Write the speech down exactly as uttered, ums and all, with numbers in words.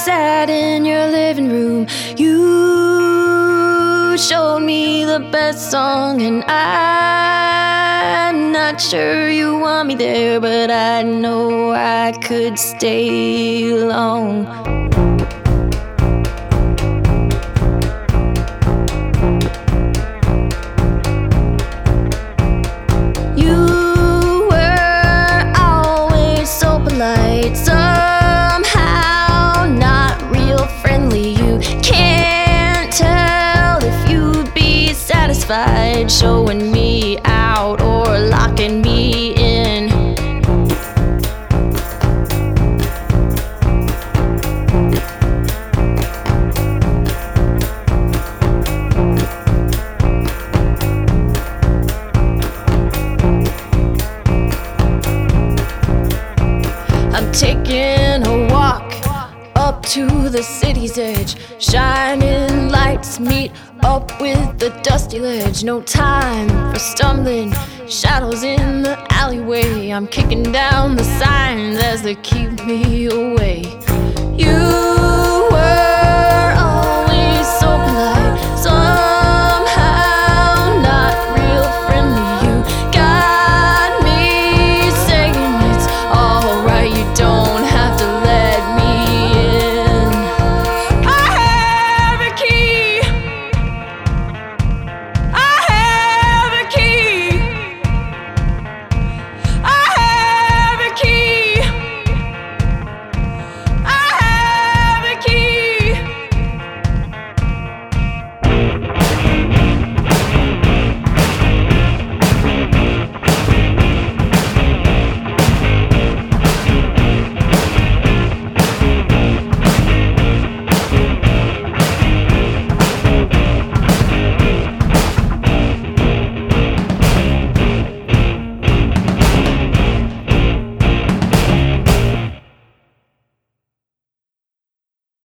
sat in your living room. You showed me the best song, and I'm not sure you want me there, but I know I could stay long. Somehow not real friendly. You can't tell if you'd be satisfied showing me out or locking me in. I'm taking a walk up to the city's edge. Shining lights meet up with the dusty ledge. No time for stumbling, shadows in the alleyway. I'm kicking down the signs as they keep me away. You